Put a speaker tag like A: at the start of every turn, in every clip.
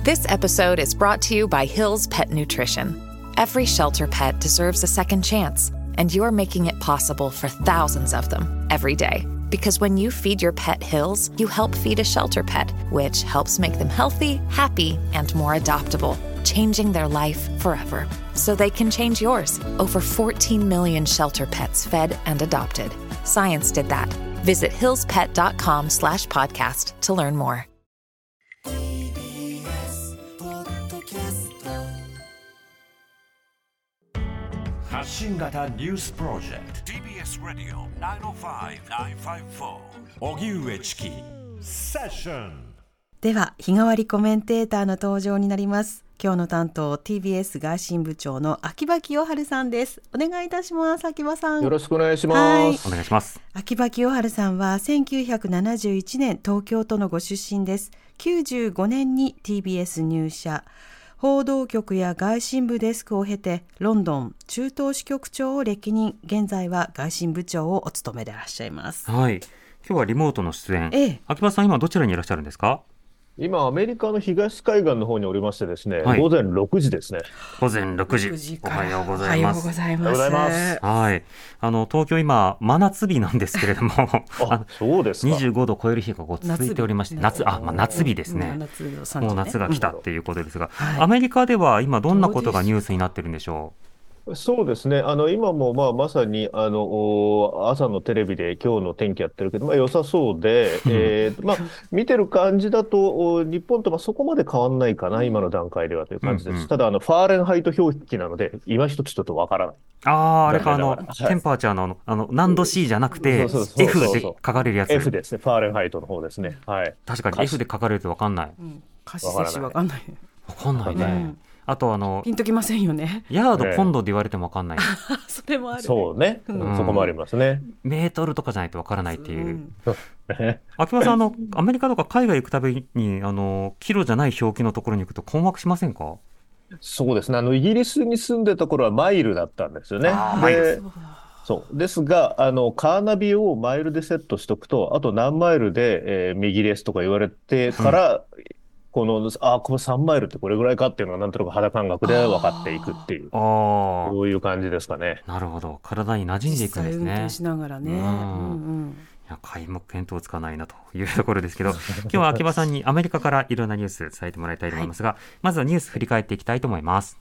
A: This episode is brought to you by Hill's Pet Nutrition. Every shelter pet deserves a second chance, and you're making it possible for thousands of them every day. Because when you feed your pet Hill's, you help feed a shelter pet, which helps make them healthy, happy, and more adoptable, changing their life forever. So they can change yours. Over 14 million shelter pets fed and adopted. Science did that. Visit hillspet.com/podcast to learn more.
B: 発信型ニュースプロジェクト TBS ラディオ905-954荻上チキセッション。
C: では日替わりコメンテーターの登場になります。今日の担当 TBS 外信部長の秋葉清春さんです。お願いいたします。秋葉さん、
D: よろしくお願いします、
C: はい、
E: お願いします。
C: 秋葉清春さんは1971年東京都のご出身です。95年に TBS 入社、報道局や外信部デスクを経てロンドン中東支局長を歴任、現在は外信部長をお務めでいらっしゃいます。
E: はい、今日はリモートの出演、秋葉さん今どちらにいらっしゃるんですか？
D: 今アメリカの東海岸の方におりましてですね、
E: はい、
D: 午前6時ですね。
E: 午前6時、おはようございます。
C: おはようございます。
E: はい、東京今真夏日なんですけれども
D: そうですか。
E: 25度を超える日が続いておりまして、夏日ですね、もう夏が来たっていうことですが、アメリカでは今どんなことがニュースになってるんでしょう？
D: そうですね、今もまさに朝のテレビで今日の天気やってるけど、良さそうで、見てる感じだと日本とそこまで変わんないかな、今の段階ではという感じです。ただファーレンハイト表記なので今一つちょっとわからない。
E: あれかテンパーチャーの何度 C じゃなくて F で書かれるやつ。
D: F ですね、ファーレンハイトの方ですね。はい、
E: 確かに F で書かれるとわかんない、
C: 歌詞摂取わかんない
E: ね、あと
C: ピンときませんよね。
E: ヤードポンドで言われても分かんない、
C: それもある。
D: そうね、そこもありますね。
E: メートルとかじゃないと分からないっていう、秋葉さんアメリカとか海外行くたびにキロじゃない表記のところに行くと困惑しませんか？
D: そうですね、イギリスに住んでた頃はマイルだったんですよね。そうですがカーナビをマイルでセットしとくと、あと何マイルで、右ですとか言われてから、この3マイルってこれぐらいかっていうのはなんとなく肌感覚で分かっていくっていう、そういう感じですかね。
E: なるほど、体に馴染んでいくんですね。
C: 実際運転しながらね、い
E: や皆目見当つかないなというところですけど今日は秋葉さんにアメリカからいろんなニュース伝えてもらいたいと思いますが、まずはニュース振り返っていきたいと思います。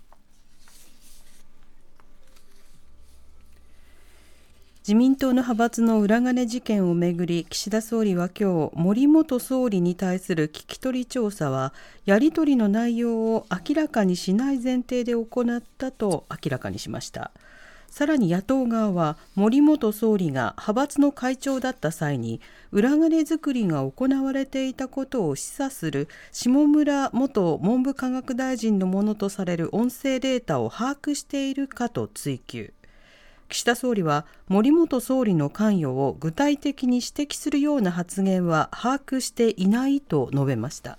C: 自民党の派閥の裏金事件をめぐり、岸田総理は今日、森元総理に対する聞き取り調査はやり取りの内容を明らかにしない前提で行ったと明らかにしました。さらに野党側は森元総理が派閥の会長だった際に裏金作りが行われていたことを示唆する下村元文部科学大臣のものとされる音声データを把握しているかと追及。岸田総理は森元総理の関与を具体的に指摘するような発言は把握していないと述べました。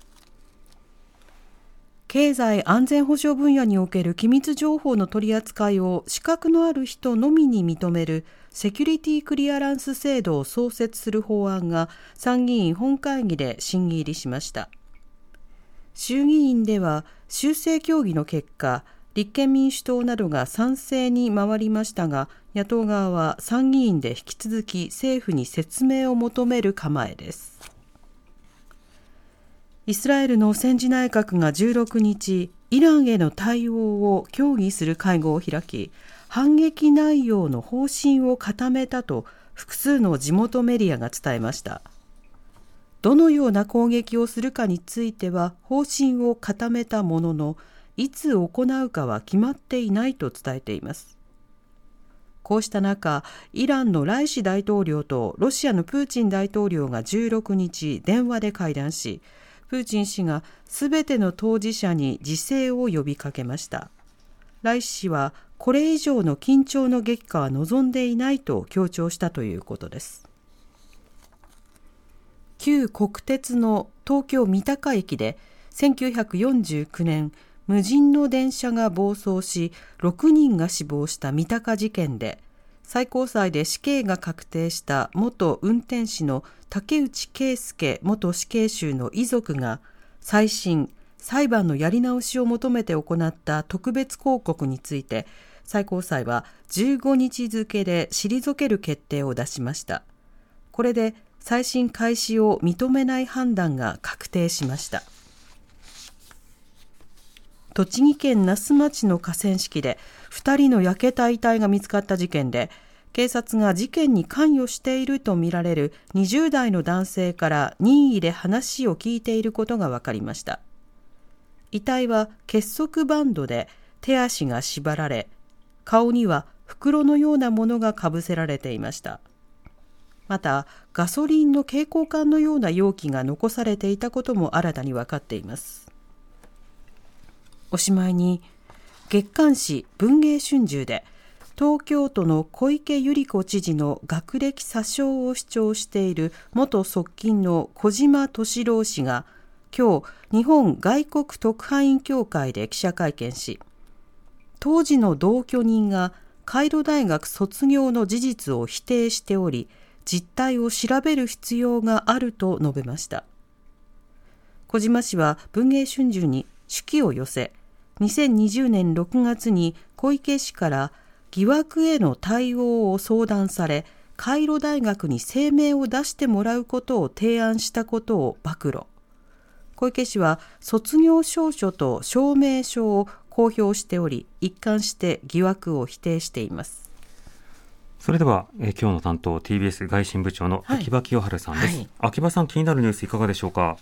C: 経済安全保障分野における機密情報の取り扱いを資格のある人のみに認めるセキュリティクリアランス制度を創設する法案が参議院本会議で審議入りしました。衆議院では修正協議の結果、立憲民主党などが賛成に回りましたが、野党側は参議院で引き続き政府に説明を求める構えです。イスラエルの戦時内閣が16日、イランへの対応を協議する会合を開き、反撃内容の方針を固めたと複数の地元メディアが伝えました。どのような攻撃をするかについては方針を固めたものの、いつ行うかは決まっていないと伝えています。こうした中、イランのライシ大統領とロシアのプーチン大統領が16日電話で会談し、プーチン氏がすべての当事者に自制を呼びかけました。ライシ氏はこれ以上の緊張の激化は望んでいないと強調したということです。旧国鉄の東京三鷹駅で1949年、無人の電車が暴走し6人が死亡した三鷹事件で、最高裁で死刑が確定した元運転士の竹内圭介元死刑囚の遺族が再審裁判のやり直しを求めて行った特別抗告について、最高裁は15日付で退ける決定を出しました。これで再審開始を認めない判断が確定しました。栃木県那須町の河川敷で2人の焼けた遺体が見つかった事件で、警察が事件に関与しているとみられる20代の男性から任意で話を聞いていることが分かりました。遺体は結束バンドで手足が縛られ、顔には袋のようなものがかぶせられていました。また、ガソリンの携行缶のような容器が残されていたことも新たに分かっています。おしまいに、月刊誌文藝春秋で東京都の小池百合子知事の学歴詐称を主張している元側近の小島敏郎氏が今日、日本外国特派員協会で記者会見し、当時の同居人がカイロ大学卒業の事実を否定しており、実態を調べる必要があると述べました。小島氏は文藝春秋に手記を寄せ、2020年6月に小池氏から疑惑への対応を相談され、カイロ大学に声明を出してもらうことを提案したことを暴露。小池氏は卒業証書と証明書を公表しており、一貫して疑惑を否定しています。
E: それでは、今日の担当 TBS 外信部長の秋葉清春さんです。秋葉さん、気になるニュースいかがでしょうか。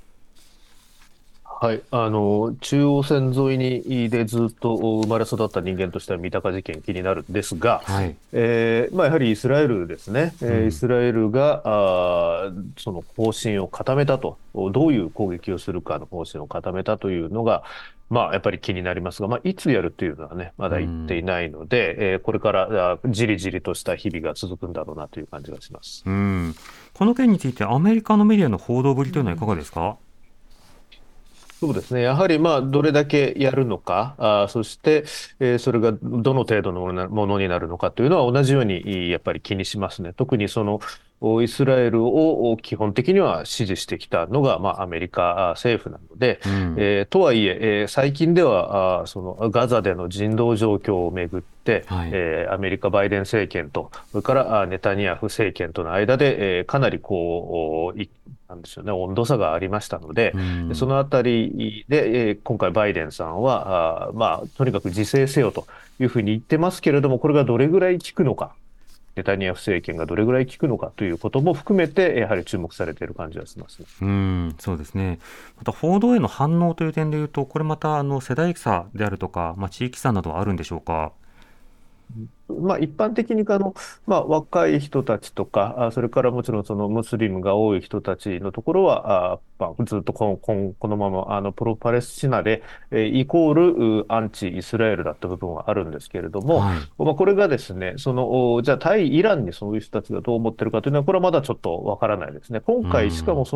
D: はい、中央線沿いにでずっと生まれ育った人間としては三鷹事件気になるんですが、やはりイスラエルですね、イスラエルがその方針を固めたと、どういう攻撃をするかの方針を固めたというのが、やっぱり気になりますが、いつやるというのはね、まだ言っていないので、これからじりじりとした日々が続くんだろうなという感じがします。
E: この件についてアメリカのメディアの報道ぶりというのはいかがですか。
D: そうですね。やはりどれだけやるのか、そして、それがどの程度のものになるのかというのは同じようにやっぱり気にしますね。特にそのイスラエルを基本的には支持してきたのが、アメリカ政府なので、とはいえ、最近ではそのガザでの人道状況をめぐって、アメリカバイデン政権とそれからネタニヤフ政権との間で、かなりなんでしょうね、温度差がありましたので、そのあたりで、今回バイデンさんはとにかく自制せよというふうに言ってますけれども、これがどれぐらい効くのか、ネタニヤフ政権がどれぐらい効くのかということも含めて、やはり注目されている感じがしますね。
E: そうですね。また報道への反応という点でいうと、これまた世代差であるとか、地域差などはあるんでしょうか。
D: 一般的に若い人たちとか、それからもちろんそのムスリムが多い人たちのところは、ずっとこのままプロパレスチナで、イコールアンチイスラエルだった部分はあるんですけれども、これがですね、じゃあ対イランにそういう人たちがどう思ってるかというのは、これはまだちょっとわからないですね。今回しかも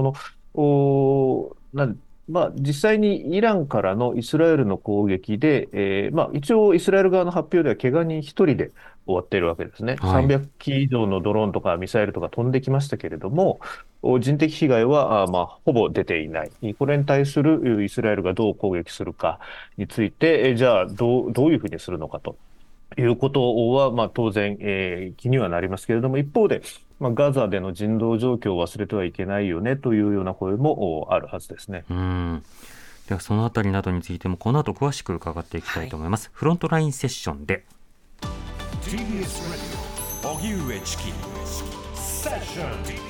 D: 実際にイランからのイスラエルの攻撃で、一応イスラエル側の発表では怪我人1人で終わっているわけですね。300機以上のドローンとかミサイルとか飛んできましたけれども、人的被害はほぼ出ていない。これに対するイスラエルがどう攻撃するかについて、じゃあどういうふうにするのかということは、当然、気にはなりますけれども、一方で、ガザでの人道状況を忘れてはいけないよねというような声もあるはずですね。
E: ではそのあたりなどについてもこの後詳しく伺っていきたいと思います。フロントラインセッションで
B: TBS ラジオ荻上チキセッション TBS ラジ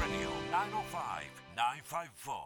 B: オ905-954。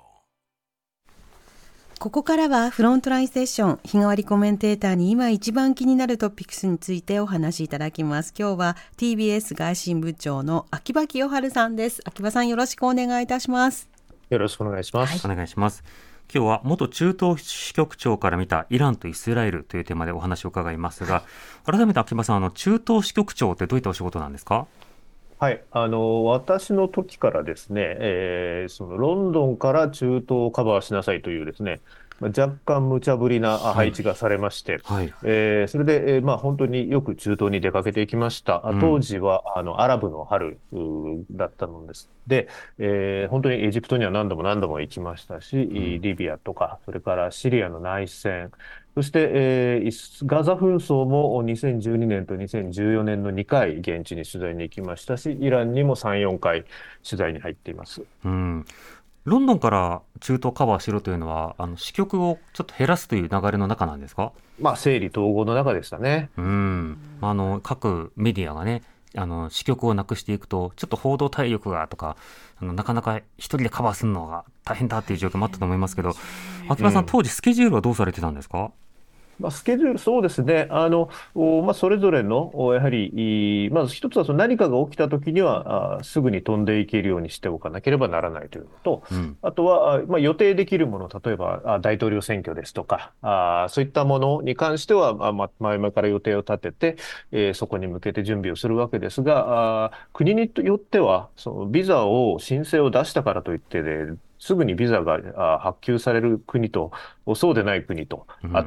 C: ここからはフロントラインセッション、日替わりコメンテーターに今一番気になるトピックスについてお話しいただきます。今日は TBS 外信部長の秋葉清春さんです。秋葉さん、よろしくお願いいたします。
D: よろしくお願いします。
E: お願いします。今日は元中東支局長から見たイランとイスラエルというテーマでお話を伺いますが、改めて秋葉さん、中東支局長ってどういったお仕事なんですか？
D: はい、私の時からですね、そのロンドンから中東をカバーしなさいというですね、 若干無茶ぶりな配置がされまして、
E: はい。
D: それで、本当によく中東に出かけていきました。当時はアラブの春だったのです。で、本当にエジプトには何度も何度も行きましたし、リビアとか、それからシリアの内戦、そして、ガザ紛争も2012年と2014年の2回現地に取材に行きましたし、イランにも3、4回取材に入っています。
E: うん。ロンドンから中東カバーしろというのは、支局をちょっと減らすという流れの中なんですか？
D: 整理統合の中でしたね。
E: うん。各メディアがね、支局をなくしていくと、ちょっと報道体力がとか、なかなか一人でカバーするのが大変だっていう状況もあったと思いますけど、秋葉さん、当時スケジュールはどうされてたんですか？
D: スケジュール、そうですね。それぞれの、やはり、まず一つはその何かが起きたときには、すぐに飛んでいけるようにしておかなければならないというのと、
E: うん。
D: あとは、予定できるもの、例えば、大統領選挙ですとか、そういったものに関しては、前々から予定を立てて、そこに向けて準備をするわけですが、国によっては、そのビザを、申請を出したからといってすぐにビザが発給される国と、そうでない国とあって、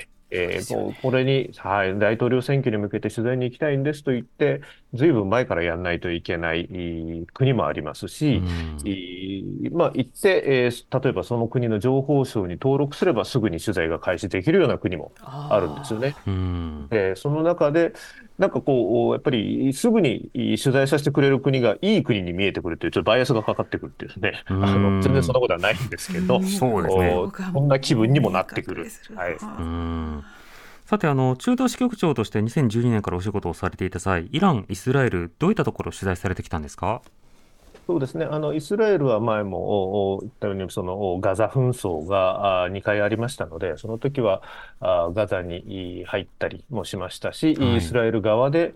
D: もうこれに、大統領選挙に向けて取材に行きたいんですと言って、ずいぶん前からやらないといけない国もありますし、行って、例えばその国の情報省に登録すればすぐに取材が開始できるような国もあるんですよね。その中で、やっぱりすぐに取材させてくれる国がいい国に見えてくるという、ちょっとバイアスがかかってくるっていうですね、全然そんなことはないんですけど、
E: そうですね。
D: こんな気分にもなってくる。はい。
E: さて、中東支局長として2012年からお仕事をされていた際、イラン、イスラエル、どういったところを取材されてきたんですか？
D: そうですね。イスラエルは前も言ったように、そのガザ紛争が2回ありましたので、その時はガザに入ったりもしましたし、イスラエル側で、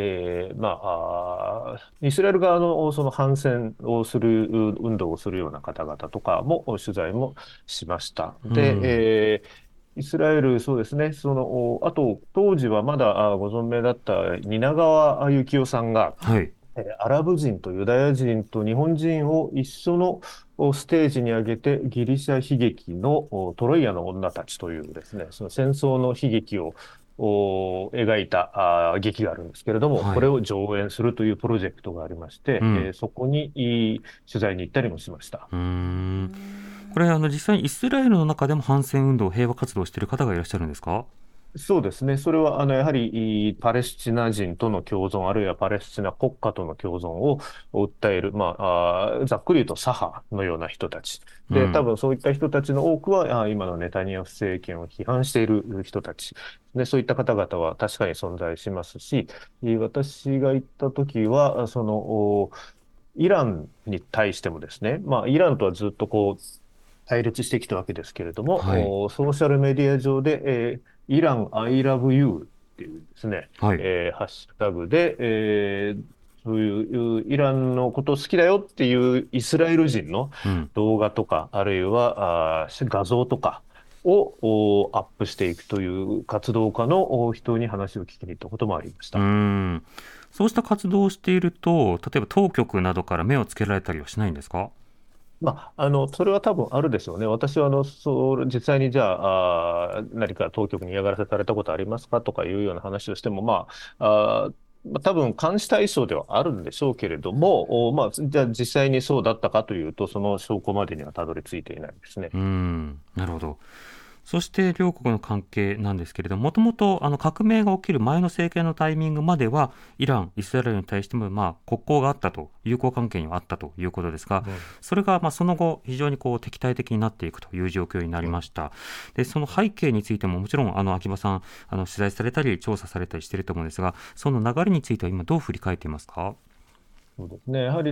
D: イスラエル側のその反戦をする、運動をするような方々とかも取材もしました。で、イスラエル、そうですね。あと、当時はまだご存命だった蜷川幸雄さんが、
E: はい。
D: アラブ人とユダヤ人と日本人を一緒のステージに上げて、ギリシャ悲劇のトロイアの女たちというですね、その戦争の悲劇を描いた劇があるんですけれども、これを上演するというプロジェクトがありまして、そこに取材に行ったりもしました。
E: これ実際にイスラエルの中でも反戦運動、平和活動をしている方がいらっしゃるんですか？
D: そうですね。それは、やはり、パレスチナ人との共存、あるいはパレスチナ国家との共存を訴える、ざっくり言うと左派のような人たち。で、多分そういった人たちの多くは、今のネタニヤフ政権を批判している人たち。で、そういった方々は確かに存在しますし、私が行った時は、イランに対してもですね、イランとはずっと対立してきたわけですけれども、ソーシャルメディア上で、イラン I love you っていうですね、ハッシュタグで、そういうイランのことを好きだよっていうイスラエル人の動画とか、あるいは画像とかをアップしていくという活動家の人に話を聞きに行ったこともありました。
E: そうした活動をしていると、例えば当局などから目をつけられたりはしないんですか？
D: それは多分あるでしょうね。私は、実際にじゃあ、何か当局に嫌がらせされたことありますかとかいうような話をしても、多分監視対象ではあるんでしょうけれども、じゃあ実際にそうだったかというと、その証拠までにはたどり着いていないですね。
E: なるほど。そして両国の関係なんですけれども、もともと革命が起きる前の政権のタイミングまでは、イラン、イスラエルに対しても国交があったと、友好関係にはあったということですが、それがその後、非常に敵対的になっていくという状況になりました。で、その背景についても、もちろん秋葉さん取材されたり調査されたりしていると思うんですが、その流れについては今どう振り返っていますか？
D: そうですね。やはり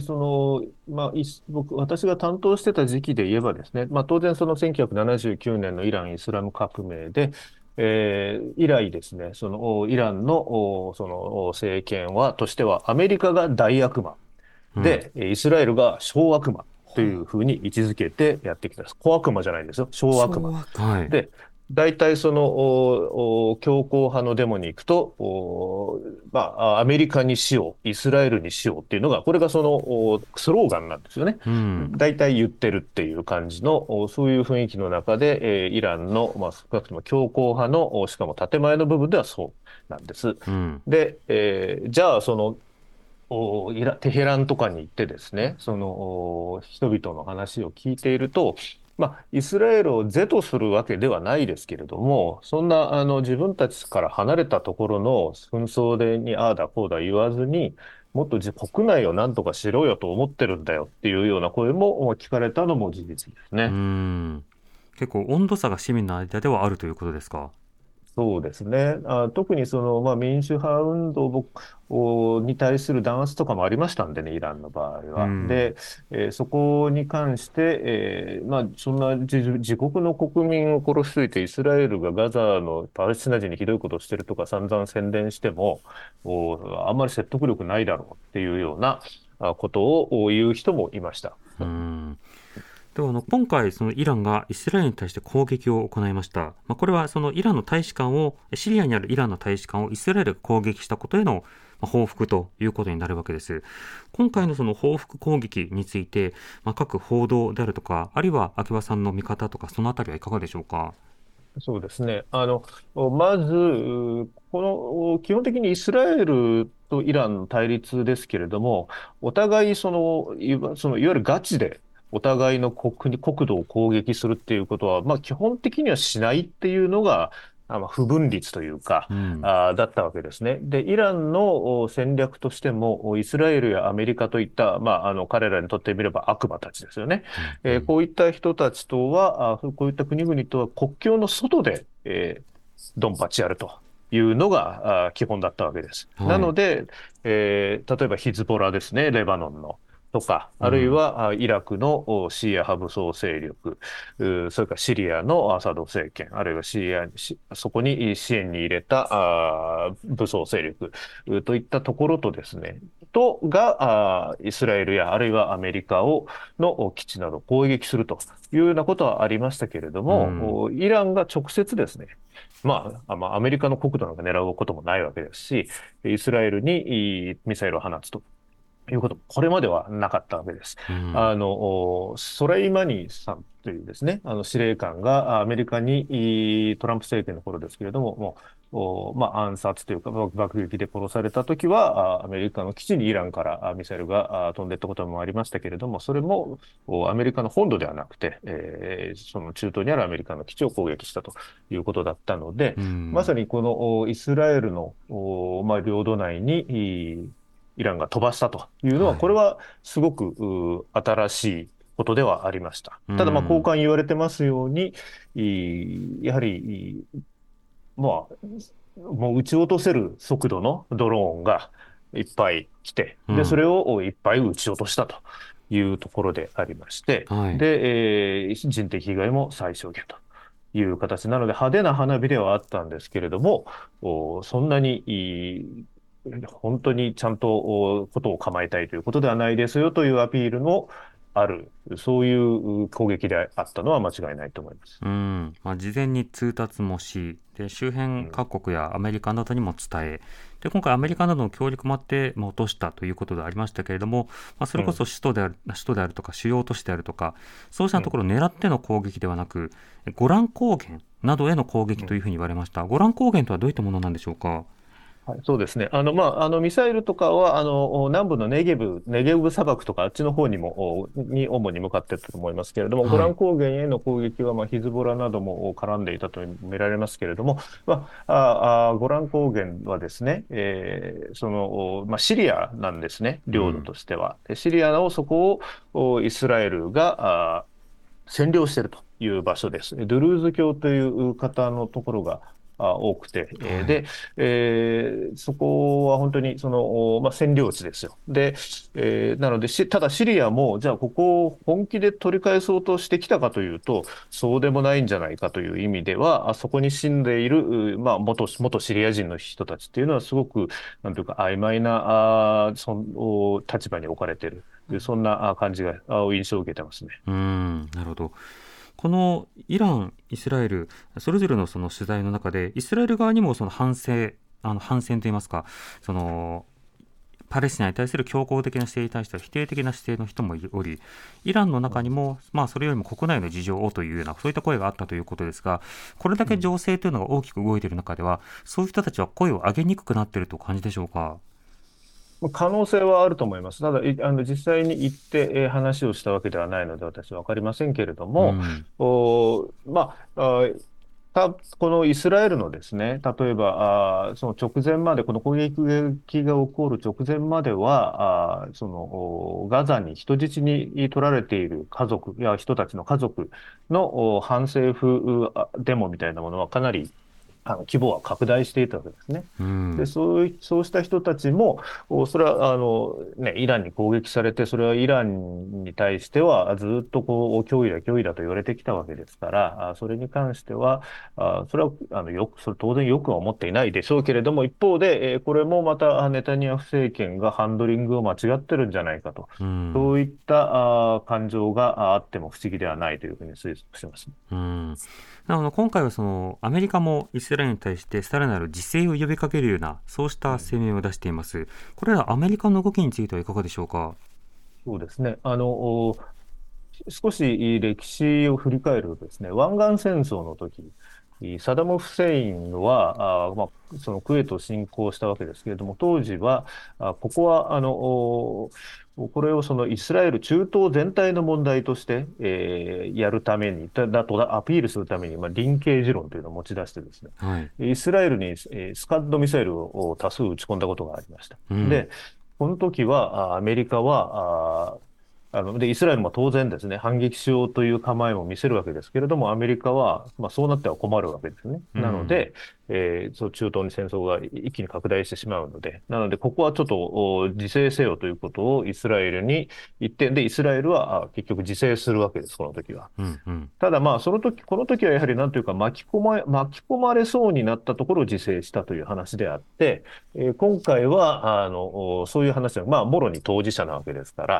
D: 私が担当してた時期で言えばですね、当然その1979年のイラン・イスラム革命で、以来ですね、イランの政権としてはアメリカが大悪魔で、イスラエルが小悪魔というふうに位置づけてやってきたんです。小悪魔じゃないんですよ。小悪魔。で、 大体その強硬派のデモに行くと、まあ、アメリカにしよう、イスラエルにしようっていうのが、これがそのスローガンなんですよね。
E: うん、
D: 大体言ってるっていう感じの、そういう雰囲気の中で、イランの、まあ、少なくとも強硬派の、しかも建前の部分ではそうなんです。
E: うん、
D: で、じゃあ、その、テヘランとかに行ってですね、その人々の話を聞いていると、まあ、イスラエルを是とするわけではないですけれども、そんな自分たちから離れたところの紛争にああだこうだ言わずに、もっと国内を何とかしろよと思ってるんだよっていうような声も聞かれたのも事実です
E: う
D: ね。
E: ん。結構温度差が市民の間ではあるということですか？
D: そうですね。特にその、まあ、民主派運動に対する弾圧とかもありましたんでね、イランの場合
E: う
D: は。
E: ん、
D: で、そこに関して、まあ、そんな自国の国民を殺しといて、イスラエルがガザのパレスチナ人にひどいことをしてるとか散々宣伝しても、あんまり説得力ないだろうっていうようなことを言う人もいました。
E: うん。では今回、そのイランがイスラエルに対して攻撃を行いました。これはそのイランの大使館を、シリアにあるイランの大使館をイスラエルが攻撃したことへの報復ということになるわけです。今回のその報復攻撃について、各報道であるとか、あるいは秋葉さんの見方とか、そのあたりはいかがでしょうか？
D: そうですね。まず、基本的にイスラエルとイランの対立ですけれども、お互いいわゆるガチで、お互いの国土を攻撃するっていうことは、まあ、基本的にはしないっていうのが、まあ、不分律というか、
E: うん。
D: だったわけですね。で、イランの戦略としても、イスラエルやアメリカといった、まあ、彼らにとってみれば悪魔たちですよね。
E: うん。
D: こういった人たちとは、こういった国々とは国境の外で、ドンパチやるというのが基本だったわけです。な
E: はい。
D: ので、例えばヒズボラですね、レバノンの。とか、あるい
E: うん。
D: はイラクのシーア派武装勢力、それからシリアのアサド政権、あるいはそこに支援に入れた武装勢力といったところとですね、イスラエルやあるいはアメリカの基地などを攻撃するというようなことはありましたけれど
E: うん。
D: も、イランが直接ですね、まあ、アメリカの国土なんか狙うこともないわけですし、イスラエルにミサイルを放つということも、これまではなかったわけです。
E: うん。
D: ソレイマニさんというですね、司令官がアメリカにトランプ政権の頃ですけれども、まあ、暗殺というか、爆撃で殺されたときは、アメリカの基地にイランからミサイルが飛んでいったこともありましたけれども、それもアメリカの本土ではなくて、その中東にあるアメリカの基地を攻撃したということだったので、
E: うん。
D: まさにこのイスラエルの、まあ、領土内にイランが飛ばしたというのは、
E: はい。
D: これはすごく新しいことではありました。
E: う
D: ただ、まあ、交
E: ん。
D: 換言われてますように、やはり、まあ、もう撃ち落とせる速度のドローンがいっぱい来て、で、そ
E: うん。
D: れをいっぱい撃ち落としたというところでありまして、
E: はい。
D: で、人的被害も最小限という形なので、派手な花火ではあったんですけれども、そんなに本当にちゃんとことを構えたいということではないですよというアピールのある、そういう攻撃であったのは間違いないと思います。
E: うん。事前に通達もし、で、周辺
D: うん、
E: 各国やアメリカなどにも伝え、で、今回アメリカなどの協力もあって、落としたということでありましたけれども、それこそ
D: うん、
E: 首都であるとか、主要都市であるとか、そうしたとこ
D: うん、
E: ろを狙っての攻撃ではなく、ゴラン高原などへの攻撃
D: うん。
E: というふうに言われました。ゴラン高原とはどういったものなんでしょうか？
D: はい、そうですね。まあ、ミサイルとかは、南部のネゲブ砂漠とか、あっちの方に主に向かっていったと思いますけれども、ゴ
E: はい。
D: ラン高原への攻撃は、まあ、ヒズボラなども絡んでいたと見られますけれども、ゴラン高原はですね、まあ、シリアなんですね、領土
E: うん。
D: としては。でシリアのそこをイスラエルが占領しているという場所です。ドゥルーズ教という方のところが多くて、
E: はい。
D: そこは本当にまあ、占領地ですよ。で、なのでただシリアも、じゃあここを本気で取り返そうとしてきたかというと、そうでもないんじゃないかという意味では、そこに住んでいる、まあ、元シリア人の人たちっていうのはすごく、なんというか曖昧な立場に置かれている。そんな感じが、印象を受けてますね。
E: うん。なるほど。 このイラン、イスラエルそれぞれのその取材の中でイスラエル側にもその反戦といいますか、そのパレスチナに対する強硬的な姿勢に対しては否定的な姿勢の人もおり、イランの中にも、それよりも国内の事情をというようなそういった声があったということですが、これだけ情勢というのが大きく動いている中では、そういう人たちは声を上げにくくなっているとお感じでしょうか。
D: 可能性はあると思います。ただ、実際に行って、話をしたわけではないので、私は分かりませんけれども、このイスラエルのですね、例えば、その直前まで、この攻撃が起こる直前までは、ガザに人質に取られている家族や人たちの家族の反政府デモみたいなものはかなり規模は拡大していたわけですね。で、そうした人たちも、それはイランに攻撃されて、それはイランに対してはずっと脅威だと言われてきたわけですから、それに関しては、それはそれ当然よくは思っていないでしょうけれども、一方で、これもまたネタニヤフ政権がハンドリングを間違ってるんじゃないかと、そういった感情があっても不思議ではないというふうに推測します。
E: 今回はそのアメリカもイスラエルに対してさらなる自制を呼びかけるようなそうした声明を出しています。これらアメリカの動きについてはいかがでしょうか。
D: そうですね。少し歴史を振り返るとですね、湾岸戦争の時、サダム・フセインはそのクウェートを侵攻したわけですけれども、当時はここはこれをそのイスラエル中東全体の問題として、やるためにだとアピールするために、リンケージ論というのを持ち出してですね、イスラエルにスカッドミサイルを多数撃ち込んだことがありました。で、この時はアメリカはイスラエルも当然ですね、反撃しようという構えも見せるわけですけれども、アメリカは、そうなっては困るわけですね。なので、中東に戦争が一気に拡大してしまうので、なので、ここはちょっと自制せよということをイスラエルに言って、で、イスラエルは結局自制するわけです、この時は。ただ、この時はやはりなんというか巻き込まれそうになったところを自制したという話であって、今回は、そういう話は、もろに当事者なわけですから、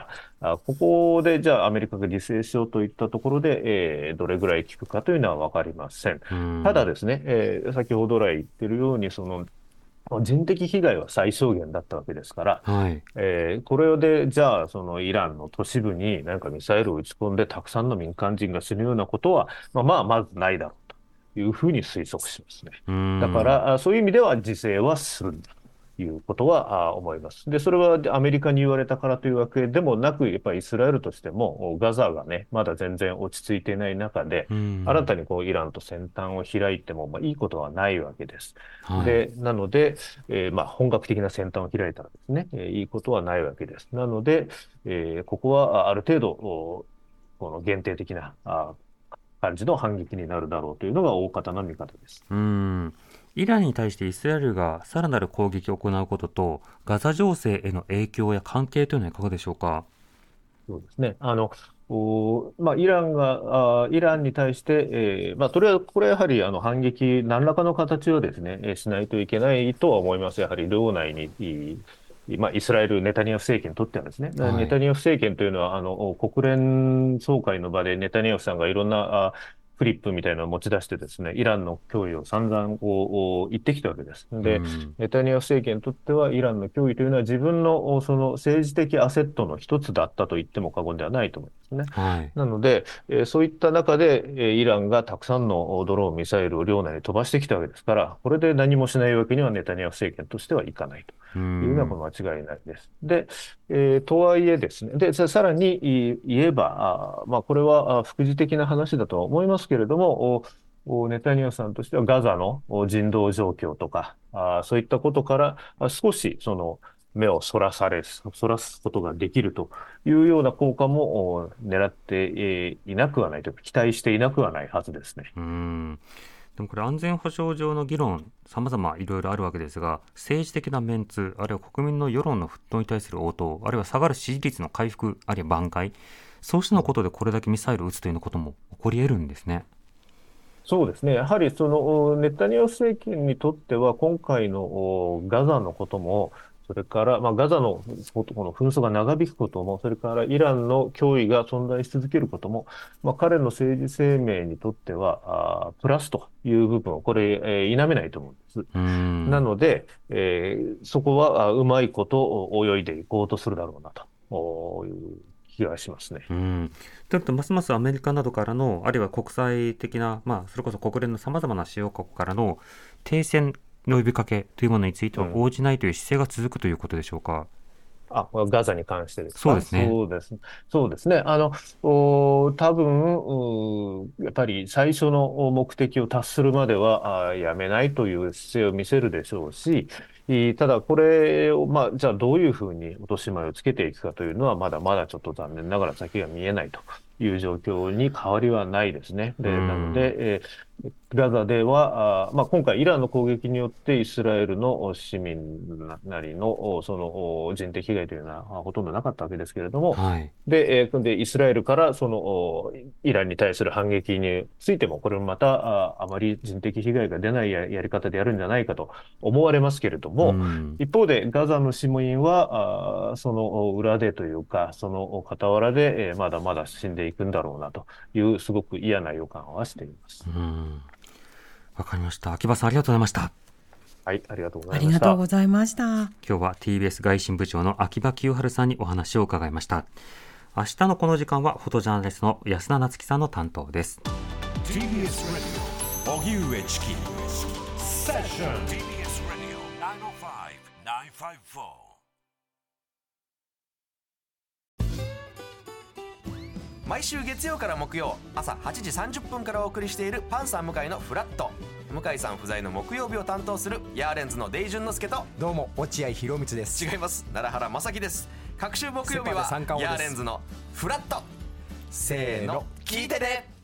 D: ここでじゃあアメリカが自制しようといったところで、どれぐらい効くかというのは分かりません。ただですね、先ほど来言ってるように、人的被害は最小限だったわけですから、これでじゃあイランの都市部に何かミサイルを撃ち込んでたくさんの民間人が死ぬようなことは、まずないだろうというふうに推測しますね。だからそういう意味では自制はするんだということは思います。で、それはアメリカに言われたからというわけでもなく、やっぱりイスラエルとしてもガザがね、まだ全然落ち着いていない中で、新たにイランと戦端を開いてもいいことはないわけです。で、なので、本格的な戦端を開いたらですね、いいことはないわけです。なので、ここはある程度、この限定的な感じの反撃になるだろうというのが大方の見方です。
E: イランに対してイスラエルがさらなる攻撃を行うこととガザ情勢への影響や関係というのはいかがでしょうか。
D: そうですね。イランに対して、これはやはり反撃、何らかの形をですね、しないといけないとは思います。やはり領内に、イスラエル、ネタニヤフ政権にとってはですね、ネタニヤフ政権というのは、国連総会の場でネタニヤフさんがいろんなフリップみたいなのを持ち出してですね、イランの脅威を散々言ってきたわけです。で、ネタニヤフ政権にとってはイランの脅威というのは自分のその政治的アセットの一つだったと言っても過言ではないと思いますね。なので、そういった中で、イランがたくさんのドローン、ミサイルを領内に飛ばしてきたわけですから、これで何もしないわけにはネタニヤフ政権としてはいかないというのはこれ間違いないです。で、とはいえですね、で、さらに言えば、これは副次的な話だとは思いますけれども、ネタニヤフさんとしてはガザの人道状況とか、そういったことから少し目をそらすことができるというような効果も狙っていなくはないというか、期待していなくはないはずですね。
E: でもこれ安全保障上の議論様々いろいろあるわけですが、政治的なメンツ、あるいは国民の世論の沸騰に対する応答、あるいは下がる支持率の回復、あるいは挽回、そうしたのことでこれだけミサイルを撃つということも起こり得るんですね。
D: そうですね。やはりネタニヤフ政権にとっては今回のガザのこともそれから、ガザのこの紛争が長引くことも、それからイランの脅威が存在し続けることも、彼の政治生命にとってはプラスという部分をこれ、否めないと思うんです。なので、そこはうまいこと泳いでいこうとするだろうなという気がしますね。
E: ということますますアメリカなどからの、あるいは国際的な、それこそ国連のさまざまな主要国からの停戦の呼びかけというものについては応じないという姿勢が続くということでしょうか。
D: ガザに関してですか。
E: そうですね。
D: そうですね。多分、やっぱり最初の目的を達するまではやめないという姿勢を見せるでしょうし、ただこれを、じゃあどういうふうに落とし前をつけていくかというのは、まだまだちょっと残念ながら先が見えないという状況に変わりはないですね。なので、ガザでは、今回イランの攻撃によってイスラエルの市民なりのその人的被害というのはほとんどなかったわけですけれども、
E: はい、
D: で、イスラエルからそのイランに対する反撃についても、これもまたあまり人的被害が出ないやり方でやるんじゃないかと思われますけれども、一方でガザの市民はその裏でというか、その傍らでまだまだ死んでいくんだろうなというすごく嫌な予感はしています。
E: わかりました。秋葉さん、ありがとうございました。
D: はい、ありがとうございました。
C: ありがとうございました。
E: 今日は TBS 外信部長の秋葉清春さんにお話を伺いました。明日のこの時間はフォトジャーナリストの安田夏樹さんの担当です。
B: TBS ラジオ荻上チキセッション TBS ラジオ905-954。
F: 毎週月曜から木曜朝8時30分からお送りしているパンサー向井のフラット。向井さん不在の木曜日を担当するヤーレンズのデイジュンの之介と、
G: どうも落合博満です。
F: 違います、奈良原正樹です。各週木曜日はヤーレンズのフラット。せーの、聞いてね。